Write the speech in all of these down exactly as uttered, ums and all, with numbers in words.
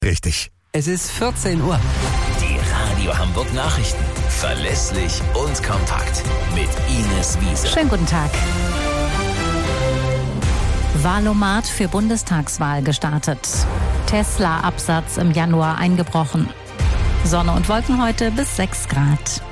Richtig. Es ist vierzehn Uhr. Die Radio Hamburg Nachrichten. Verlässlich und kompakt. Mit Ines Wiese. Schönen guten Tag. Wahlomat für Bundestagswahl gestartet. Tesla-Absatz im Januar eingebrochen. Sonne und Wolken heute bis sechs Grad.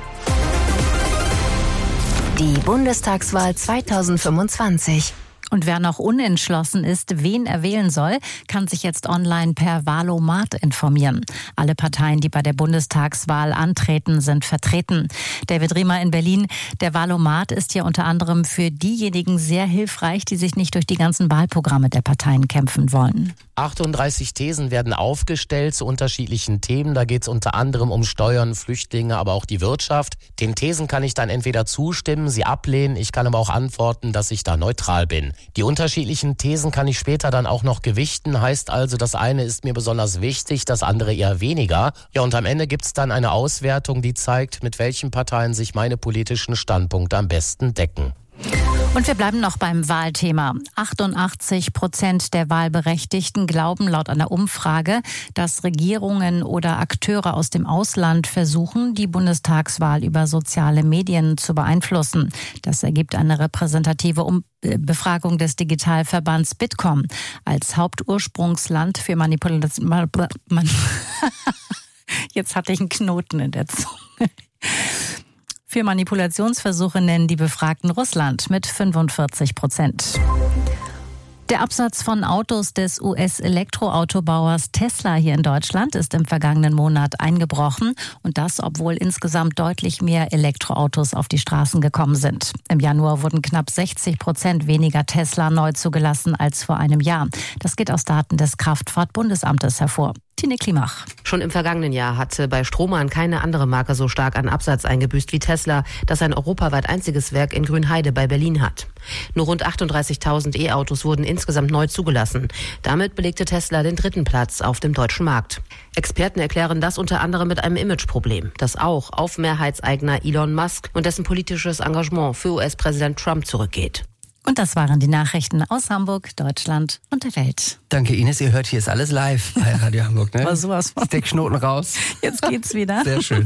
Die Bundestagswahl zweitausendfünfundzwanzig. Und wer noch unentschlossen ist, wen er wählen soll, kann sich jetzt online per Wahlomat informieren. Alle Parteien, die bei der Bundestagswahl antreten, sind vertreten. David Riemer in Berlin. Der Wahlomat ist ja unter anderem für diejenigen sehr hilfreich, die sich nicht durch die ganzen Wahlprogramme der Parteien kämpfen wollen. achtunddreißig Thesen werden aufgestellt zu unterschiedlichen Themen. Da geht es unter anderem um Steuern, Flüchtlinge, aber auch die Wirtschaft. Den Thesen kann ich dann entweder zustimmen, sie ablehnen. Ich kann aber auch antworten, dass ich da neutral bin. Die unterschiedlichen Thesen kann ich später dann auch noch gewichten. Heißt also, das eine ist mir besonders wichtig, das andere eher weniger. Ja, und am Ende gibt es dann eine Auswertung, die zeigt, mit welchen Parteien sich meine politischen Standpunkte am besten decken. Und wir bleiben noch beim Wahlthema. achtundachtzig Prozent der Wahlberechtigten glauben laut einer Umfrage, dass Regierungen oder Akteure aus dem Ausland versuchen, die Bundestagswahl über soziale Medien zu beeinflussen. Das ergibt eine repräsentative um- Befragung des Digitalverbands Bitkom. Als Hauptursprungsland für Manipulation... Jetzt hatte ich einen Knoten in der Zunge. Für Manipulationsversuche nennen die Befragten Russland mit fünfundvierzig Prozent. Der Absatz von Autos des U S-Elektroautobauers Tesla hier in Deutschland ist im vergangenen Monat eingebrochen. Und das, obwohl insgesamt deutlich mehr Elektroautos auf die Straßen gekommen sind. Im Januar wurden knapp sechzig Prozent weniger Tesla neu zugelassen als vor einem Jahr. Das geht aus Daten des Kraftfahrtbundesamtes hervor. Tine Klimach. Schon im vergangenen Jahr hatte bei Strohmann keine andere Marke so stark an Absatz eingebüßt wie Tesla, das ein europaweit einziges Werk in Grünheide bei Berlin hat. Nur rund achtunddreißigtausend E-Autos wurden insgesamt neu zugelassen. Damit belegte Tesla den dritten Platz auf dem deutschen Markt. Experten erklären das unter anderem mit einem Imageproblem, das auch auf Mehrheitseigner Elon Musk und dessen politisches Engagement für U S-Präsident Trump zurückgeht. Und das waren die Nachrichten aus Hamburg, Deutschland und der Welt. Danke Ines, ihr hört, hier ist alles live bei Radio Hamburg. Ne? War sowas von. Steckschnoten raus. Jetzt geht's wieder. Sehr schön.